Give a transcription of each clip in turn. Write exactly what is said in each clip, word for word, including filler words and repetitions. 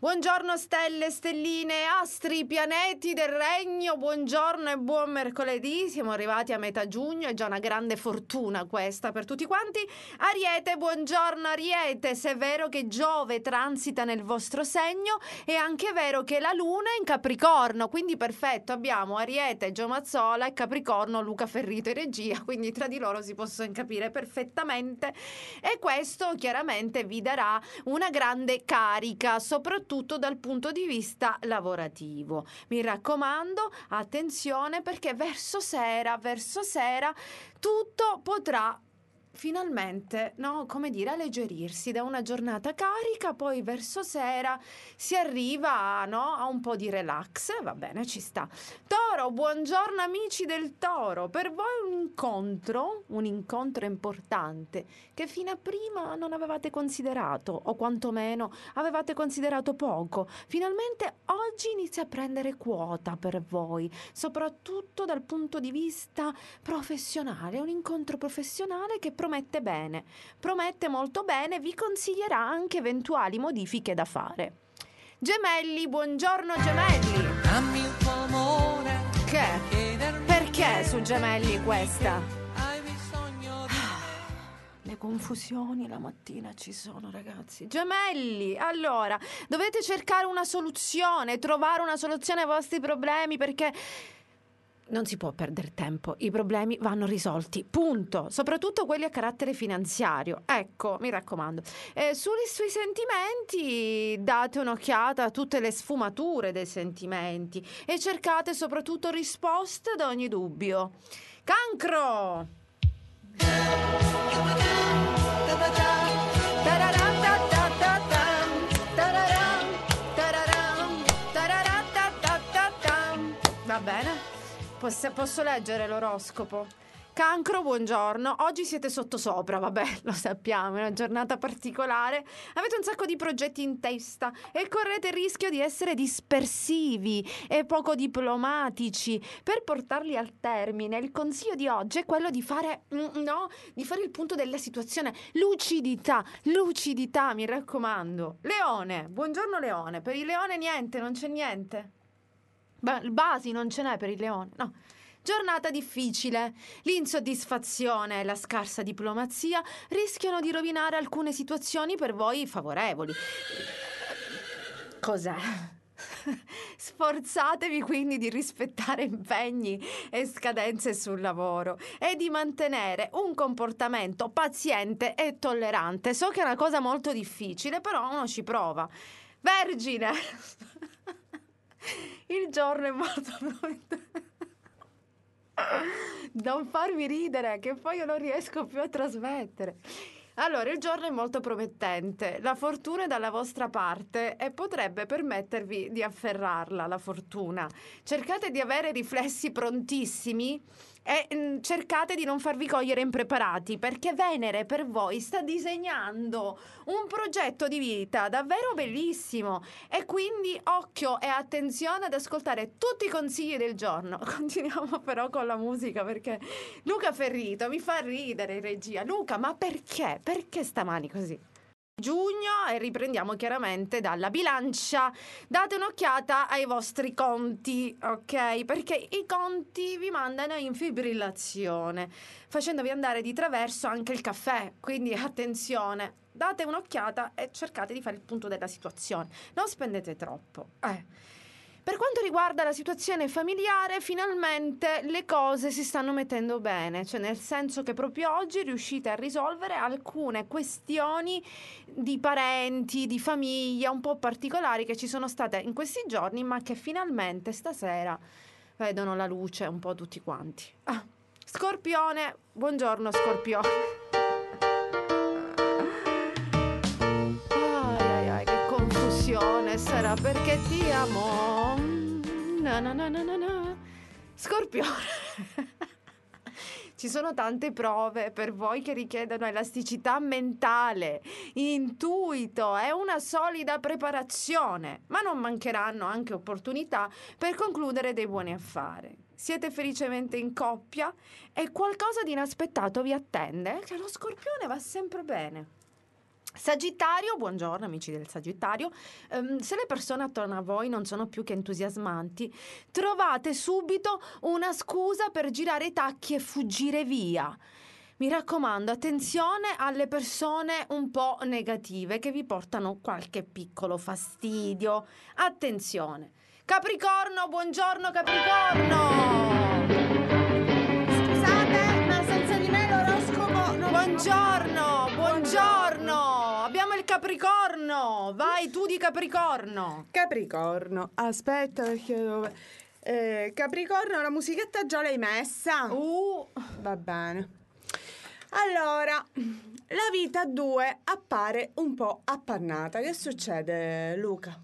Buongiorno stelle, stelline, astri, pianeti del regno, buongiorno e buon mercoledì. Siamo arrivati a metà giugno, è già una grande fortuna questa per tutti quanti. Ariete, buongiorno Ariete, se è vero che Giove transita nel vostro segno, è anche vero che la Luna è in Capricorno, quindi perfetto, abbiamo Ariete, Gio Mazzola e Capricorno, Luca Ferrito in regia, quindi tra di loro si possono capire perfettamente e questo chiaramente vi darà una grande carica, soprattutto dal punto di vista lavorativo. Mi raccomando, attenzione perché verso sera, verso sera tutto potrà finalmente, no, come dire, alleggerirsi da una giornata carica, poi verso sera si arriva a, no, a un po' di relax, va bene, ci sta. Toro, buongiorno amici del Toro, per voi un incontro, un incontro importante che fino a prima non avevate considerato, o quantomeno avevate considerato poco. Finalmente oggi inizia a prendere quota per voi, soprattutto dal punto di vista professionale, un incontro professionale che promette bene, promette molto bene, vi consiglierà anche eventuali modifiche da fare. Gemelli, buongiorno Gemelli. Dammi il tuo amore. Che? Perché su Gemelli questa? Hai bisogno di Le confusioni la mattina ci sono, ragazzi. Gemelli, allora, dovete cercare una soluzione, trovare una soluzione ai vostri problemi perché non si può perdere tempo, i problemi vanno risolti, punto, soprattutto quelli a carattere finanziario. Ecco, mi raccomando. Eh, sui, sui sentimenti date un'occhiata a tutte le sfumature dei sentimenti e cercate soprattutto risposte da ogni dubbio. Cancro! Va bene? Posso, posso leggere l'oroscopo? Cancro, buongiorno. Oggi siete sottosopra, vabbè, lo sappiamo, è una giornata particolare. Avete un sacco di progetti in testa e correte il rischio di essere dispersivi e poco diplomatici. Per portarli al termine, il consiglio di oggi è quello di fare, no, di fare il punto della situazione. Lucidità, lucidità, mi raccomando. Leone, buongiorno Leone. Per il Leone niente, non c'è niente. Basi non ce n'è per il Leone, no. Giornata difficile, l'insoddisfazione e la scarsa diplomazia rischiano di rovinare alcune situazioni per voi favorevoli. Cos'è? Sforzatevi quindi di rispettare impegni e scadenze sul lavoro e di mantenere un comportamento paziente e tollerante. So che è una cosa molto difficile, però uno ci prova. Vergine! Il giorno è molto promettente. Non farmi ridere, che poi io non riesco più a trasmettere. Allora, il giorno è molto promettente, la fortuna è dalla vostra parte e potrebbe permettervi di afferrarla, la fortuna. Cercate di avere riflessi prontissimi e mh, cercate di non farvi cogliere impreparati, perché Venere per voi sta disegnando un progetto di vita davvero bellissimo e quindi occhio e attenzione ad ascoltare tutti i consigli del giorno. Continuiamo però con la musica perché Luca Ferrito mi fa ridere in regia. Luca, ma perché? Perché stamani così? Giugno e riprendiamo chiaramente dalla bilancia. Date un'occhiata ai vostri conti, ok? Perché i conti vi mandano in fibrillazione, facendovi andare di traverso anche il caffè, quindi attenzione. Date un'occhiata e cercate di fare il punto della situazione. Non spendete troppo. Eh. Per quanto riguarda la situazione familiare, finalmente le cose si stanno mettendo bene, cioè nel senso che proprio oggi riuscite a risolvere alcune questioni di parenti, di famiglia un po' particolari che ci sono state in questi giorni, ma che finalmente stasera vedono la luce un po' tutti quanti. Ah, Scorpione, buongiorno Scorpione. Sarà perché ti amo. Na na na na na na. Scorpione. Ci sono tante prove per voi che richiedono elasticità mentale, intuito e una solida preparazione, ma non mancheranno anche opportunità per concludere dei buoni affari. Siete felicemente in coppia e qualcosa di inaspettato vi attende, che lo Scorpione va sempre bene. Sagittario, buongiorno amici del Sagittario. Ehm, se le persone attorno a voi non sono più che entusiasmanti, trovate subito una scusa per girare i tacchi e fuggire via. Mi raccomando, attenzione alle persone un po' negative che vi portano qualche piccolo fastidio. Attenzione. Capricorno, buongiorno Capricorno. Scusate, ma senza di me l'oroscopo non... Buongiorno, buongiorno. Abbiamo il Capricorno. Vai tu di Capricorno. Capricorno, aspetta perché dove... Eh, Capricorno, la musichetta già l'hai messa? Uh, Va bene. Allora, la vita a due appare un po' appannata. Che succede, Luca?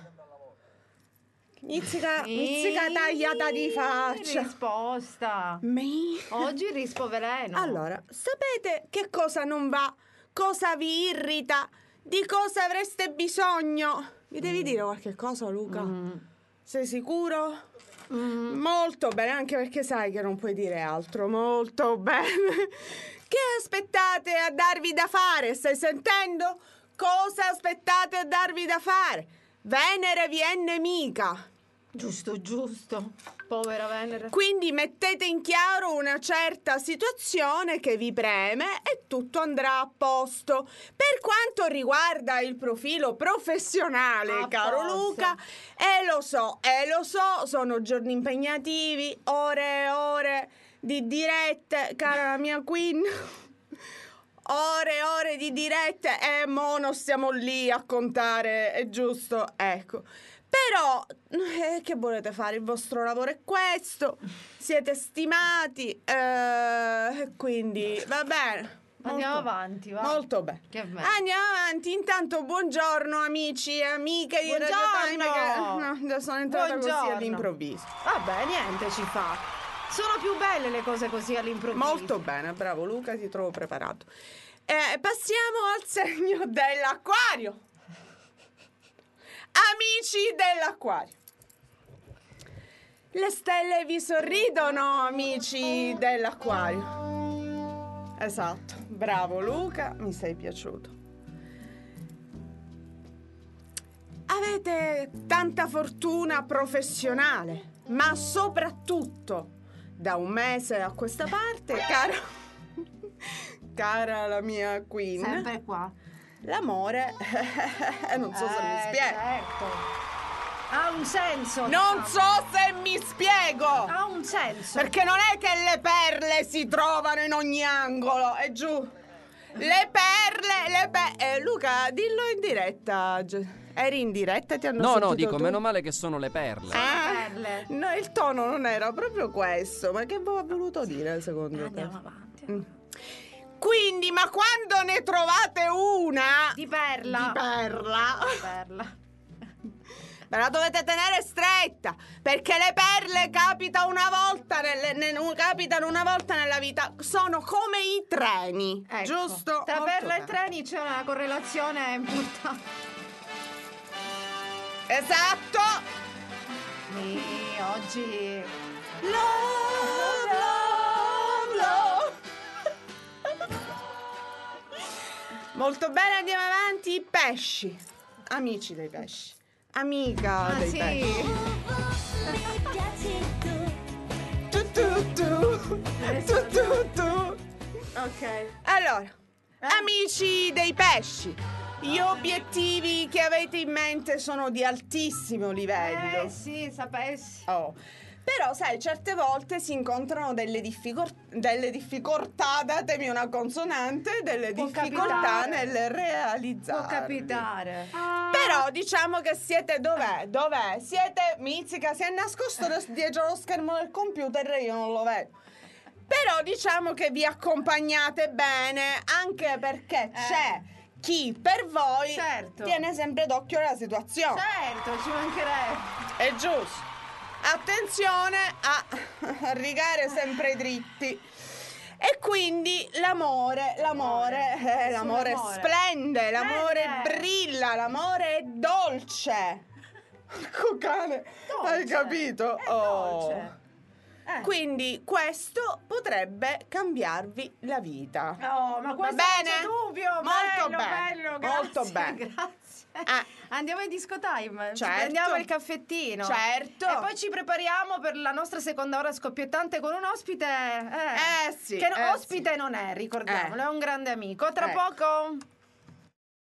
Izzica, izzica tagliata di faccia. Risposta. Mi... Oggi rispo veleno. Allora, sapete che cosa non va? Cosa vi irrita? Di cosa avreste bisogno? Mi devi dire qualche cosa, Luca? Mm. Sei sicuro? Mm. Molto bene, anche perché sai che non puoi dire altro. Molto bene. Che aspettate a darvi da fare? Stai sentendo? Cosa aspettate a darvi da fare? Venere vi è nemica. Giusto, giusto. Povera Venere. Quindi mettete in chiaro una certa situazione che vi preme e tutto andrà a posto. Per quanto riguarda il profilo professionale, A caro posto. Luca, e lo so, e lo so, sono giorni impegnativi, ore e ore di dirette, cara la mia Queen. Ore e ore di dirette e mo non stiamo lì a contare, è giusto? Ecco. Però, eh, che volete fare? Il vostro lavoro è questo, siete stimati, eh, quindi va bene. Andiamo Molto- avanti, va. Molto bene. Che bello. Andiamo avanti. Intanto, buongiorno amici e amiche di Radio Time. Buongiorno. Che, no, sono entrata così Buongiorno. all'improvviso. Vabbè, niente ci fa. Sono più belle le cose così all'improvviso. Molto bene, bravo Luca, ti trovo preparato. Eh, passiamo al segno dell'Acquario. Amici dell'Acquario. Le stelle vi sorridono, amici dell'Acquario. Esatto, bravo Luca, mi sei piaciuto. Avete tanta fortuna professionale, ma soprattutto da un mese a questa parte, cara, cara la mia Queen, Sempre qua. l'amore, non so se mi Eh, spiego. certo. Ha un senso. Non diciamo. so se mi spiego. Ha un senso. Perché non è che le perle si trovano in ogni angolo, è giù. Le perle, le perle. Eh, Luca, dillo in diretta. Gi- Eri in diretta? Ti hanno No, sentito no, dico, tu? meno male che sono le perle. Ah, perle. no, il tono non era proprio questo. Ma che ha voluto dire, secondo te? Andiamo avanti. Mm. Quindi, ma quando ne trovate una Di perla. di perla, Di perla. ve la dovete tenere stretta, perché le perle capita una volta nelle, ne- capitano una volta nella vita, sono come i treni, Ecco. giusto? Tra Molto perla e bene. treni c'è una correlazione importante. Esatto. Sì, oggi. Love, love, love. Molto bene, andiamo avanti. Pesci, amici dei pesci, amica Ah, dei sì. pesci. Tu, tu, tu. Tu, tu, tu. Ok. Allora, amici dei pesci, gli obiettivi che avete in mente sono di altissimo livello. Eh sì, sapessi. Oh. Però, sai, certe volte si incontrano delle, difficol- delle difficoltà, datemi una consonante, delle Può difficoltà capitare. nel realizzare. Può capitare. Però diciamo che siete dov'è? Dov'è? Siete, Mizzica, si è nascosto da- dietro lo schermo del computer e io non lo vedo. Però diciamo che vi accompagnate bene, anche perché c'è chi per voi Certo. tiene sempre d'occhio la situazione. Certo, ci mancherebbe. È giusto. Attenzione a, a rigare sempre dritti. E quindi l'amore, l'amore, eh, l'amore Sull'amore. splende, l'amore Eh, eh. brilla, l'amore è dolce. Porco cane, hai Dolce. capito? È Oh. dolce. Eh. Quindi questo potrebbe cambiarvi la vita. Oh, ma questo Va non bene? c'è dubbio. Molto bello, bene, bello, grazie, molto bene. Grazie. Eh. Andiamo in disco time. Ci Certo. prendiamo il caffettino. Certo. E poi ci prepariamo per la nostra seconda ora scoppiettante con un ospite. Eh, Eh sì, che no- eh ospite sì. non è, ricordiamolo, Eh. è un grande amico. Tra Ecco. poco.